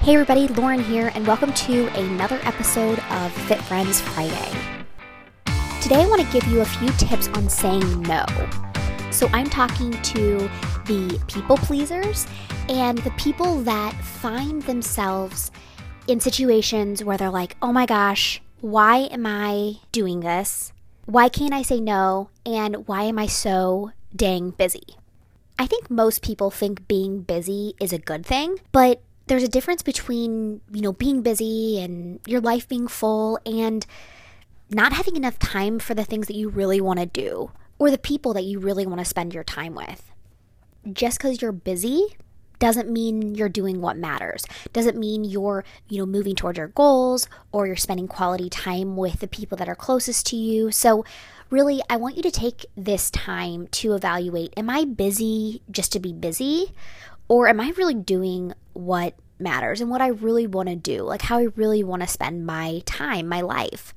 Hey everybody, Lauren here, and welcome to another episode of Fit Friends Friday. Today I want to give you a few tips on saying no. So I'm talking to the people pleasers and the people that find themselves in situations where they're like, oh my gosh, why am I doing this? Why can't I say no? And why am I so dang busy? I think most people think being busy is a good thing, but there's a difference between, being busy and your life being full and not having enough time for the things that you really want to do or the people that you really want to spend your time with. Just because you're busy doesn't mean you're doing what matters. Doesn't mean you're, moving towards your goals or you're spending quality time with the people that are closest to you. So really, I want you to take this time to evaluate, am I busy just to be busy? Or am I really doing what matters and what I really want to do, like how I really want to spend my time, my life?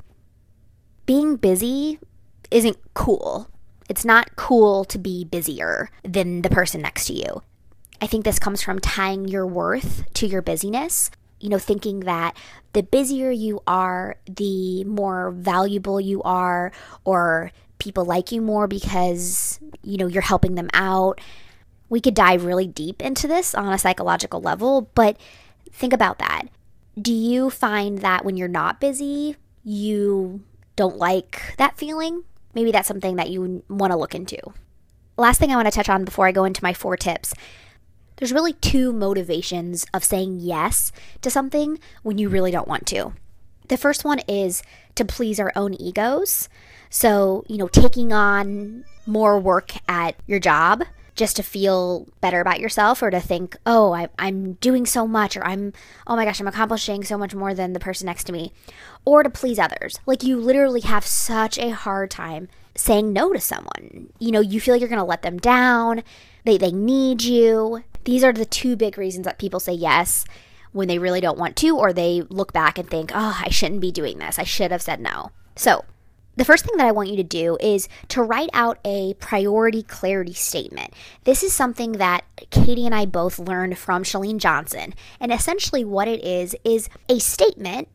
Being busy isn't cool. It's not cool to be busier than the person next to you. I think this comes from tying your worth to your busyness, thinking that the busier you are, the more valuable you are, or people like you more because, you're helping them out. We could dive really deep into this on a psychological level, but think about that. Do you find that when you're not busy, you don't like that feeling? Maybe that's something that you want to look into. Last thing I want to touch on before I go into my 4 tips. There's really 2 motivations of saying yes to something when you really don't want to. The first one is to please our own egos. So, taking on more work at your job just to feel better about yourself or to think, oh, I'm doing so much, or oh my gosh, I'm accomplishing so much more than the person next to me, or to please others. Like you literally have such a hard time saying no to someone. You feel like you're going to let them down. They need you. These are the 2 big reasons that people say yes when they really don't want to, or they look back and think, oh, I shouldn't be doing this. I should have said no. So the first thing that I want you to do is to write out a priority clarity statement. This is something that Katie and I both learned from Chalene Johnson. And essentially what it is a statement,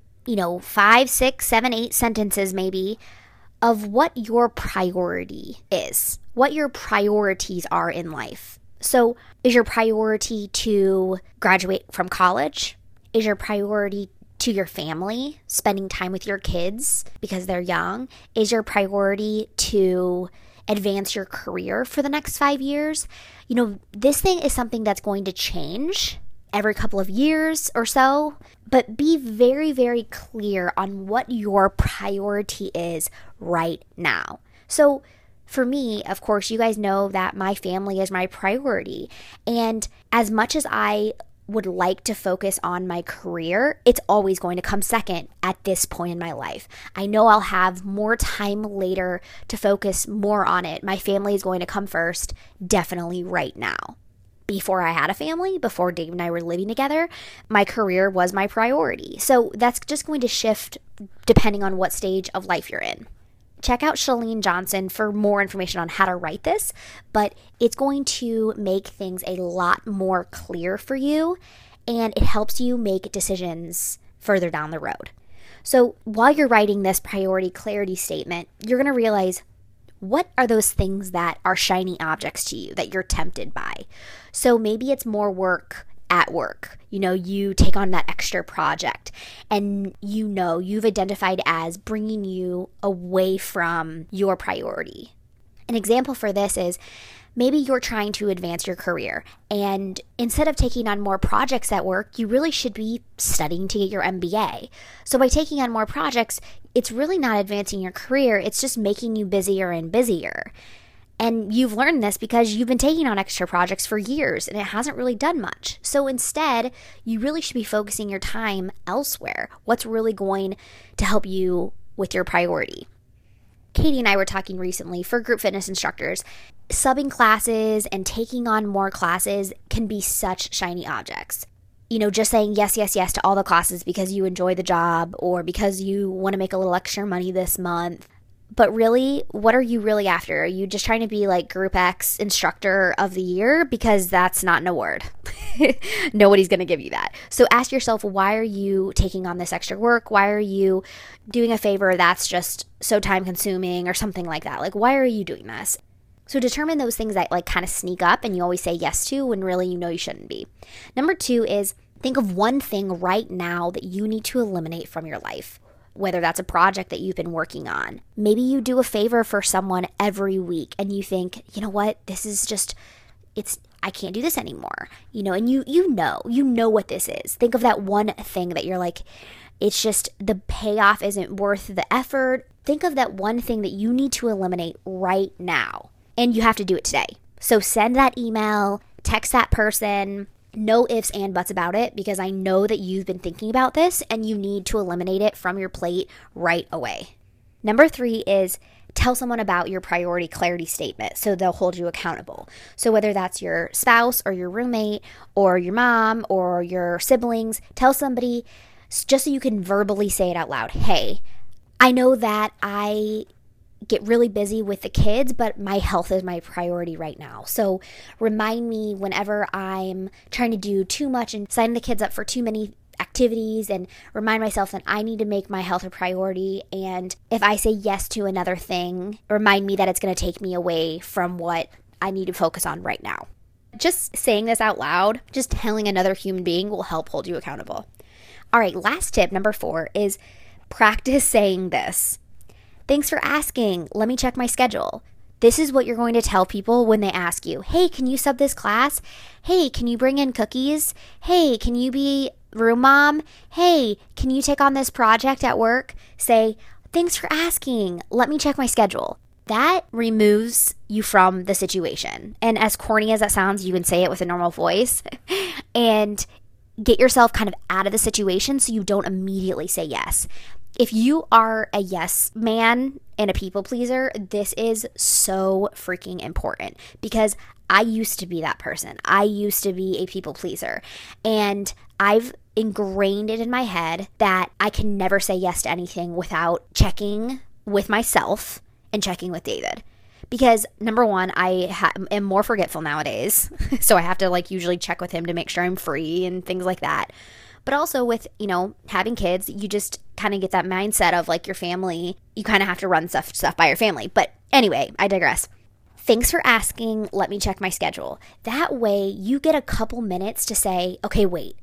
5, 6, 7, 8 sentences maybe, of what your priority is, what your priorities are in life. So is your priority to graduate from college? Is your priority to your family, spending time with your kids because they're young? Is your priority to advance your career for the next 5 years? This thing is something that's going to change every couple of years or so, but be very, very clear on what your priority is right now. So for me, of course, you guys know that my family is my priority. And as much as I would like to focus on my career, it's always going to come second at this point in my life. I know I'll have more time later to focus more on it. My family is going to come first, definitely right now. Before I had a family, before Dave and I were living together, my career was my priority. So that's just going to shift depending on what stage of life you're in. Check out Chalene Johnson for more information on how to write this, but it's going to make things a lot more clear for you, and it helps you make decisions further down the road. So while you're writing this priority clarity statement, you're going to realize, what are those things that are shiny objects to you that you're tempted by? So maybe it's more work at work. You take on that extra project and you've identified as bringing you away from your priority. An example for this is maybe you're trying to advance your career, and instead of taking on more projects at work, you really should be studying to get your MBA. So by taking on more projects, it's really not advancing your career, it's just making you busier and busier. And you've learned this because you've been taking on extra projects for years and it hasn't really done much. So instead, you really should be focusing your time elsewhere. What's really going to help you with your priority? Katie and I were talking recently for group fitness instructors. Subbing classes and taking on more classes can be such shiny objects. Just saying yes, yes, yes to all the classes because you enjoy the job or because you want to make a little extra money this month. But really, what are you really after? Are you just trying to be like Group X instructor of the year? Because that's not an award. Nobody's going to give you that. So ask yourself, why are you taking on this extra work? Why are you doing a favor that's just so time consuming or something like that? Like, why are you doing this? So determine those things that like kind of sneak up and you always say yes to when really you know you shouldn't be. Number 2 is think of one thing right now that you need to eliminate from your life. Whether that's a project that you've been working on. Maybe you do a favor for someone every week and you think, you know what, this is just, I can't do this anymore. And you know what this is. Think of that one thing that you're like, it's just the payoff isn't worth the effort. Think of that one thing that you need to eliminate right now. And you have to do it today. So send that email, text that person. No ifs and buts about it, because I know that you've been thinking about this and you need to eliminate it from your plate right away. Number 3 is tell someone about your priority clarity statement so they'll hold you accountable. So whether that's your spouse or your roommate or your mom or your siblings, tell somebody just so you can verbally say it out loud. Hey, I know that I get really busy with the kids, but my health is my priority right now. So remind me whenever I'm trying to do too much and sign the kids up for too many activities, and remind myself that I need to make my health a priority. And if I say yes to another thing, remind me that it's going to take me away from what I need to focus on right now. Just saying this out loud, just telling another human being will help hold you accountable. All right, last tip, number 4, is practice saying this. Thanks for asking. Let me check my schedule. This is what you're going to tell people when they ask you, hey, can you sub this class? Hey, can you bring in cookies? Hey, can you be room mom? Hey, can you take on this project at work? Say, thanks for asking. Let me check my schedule. That removes you from the situation. And as corny as that sounds, you can say it with a normal voice and get yourself kind of out of the situation so you don't immediately say yes. If you are a yes man and a people pleaser, this is so freaking important, because I used to be that person. I used to be a people pleaser, and I've ingrained it in my head that I can never say yes to anything without checking with myself and checking with David. Because number 1, I am more forgetful nowadays, so I have to usually check with him to make sure I'm free and things like that. But also with, having kids, you just kind of get that mindset of your family. You kind of have to run stuff by your family. But anyway, I digress. Thanks for asking. Let me check my schedule. That way you get a couple minutes to say, okay, wait,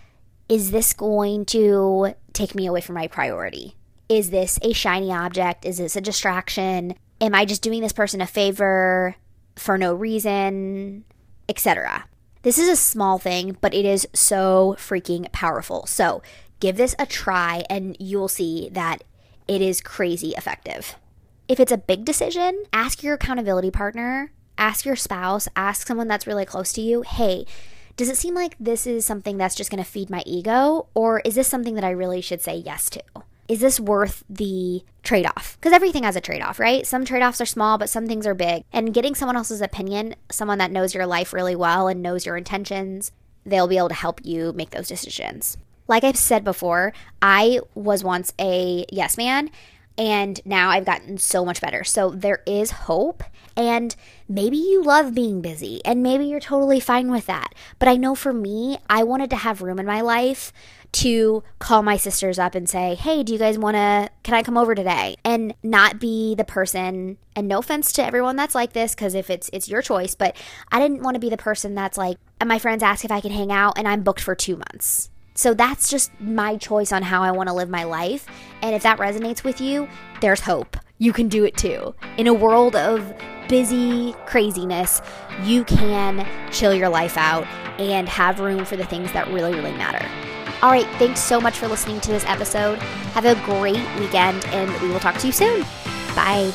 is this going to take me away from my priority? Is this a shiny object? Is this a distraction? Am I just doing this person a favor for no reason, etc.? This is a small thing, but it is so freaking powerful. So give this a try and you'll see that it is crazy effective. If it's a big decision, ask your accountability partner, ask your spouse, ask someone that's really close to you, hey, does it seem like this is something that's just going to feed my ego? Or is this something that I really should say yes to? Is this worth the trade-off? Because everything has a trade-off, right? Some trade-offs are small, but some things are big. And getting someone else's opinion, someone that knows your life really well and knows your intentions, they'll be able to help you make those decisions. Like I've said before, I was once a yes man, and now I've gotten so much better. So there is hope, and maybe you love being busy, and maybe you're totally fine with that. But I know for me, I wanted to have room in my life to call my sisters up and say, hey, do you guys can I come over today? And not be the person, and no offense to everyone that's like this, because if it's your choice, but I didn't want to be the person that's and my friends ask if I can hang out and I'm booked for 2 months. So that's just my choice on how I want to live my life. And if that resonates with you, there's hope. You can do it too. In a world of busy craziness, you can chill your life out and have room for the things that really, really matter. All right, thanks so much for listening to this episode. Have a great weekend, and we will talk to you soon. Bye.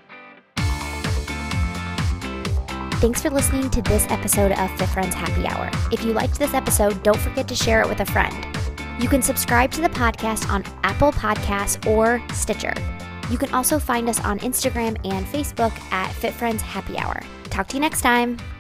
Thanks for listening to this episode of Fit Friends Happy Hour. If you liked this episode, don't forget to share it with a friend. You can subscribe to the podcast on Apple Podcasts or Stitcher. You can also find us on Instagram and Facebook at Fit Friends Happy Hour. Talk to you next time.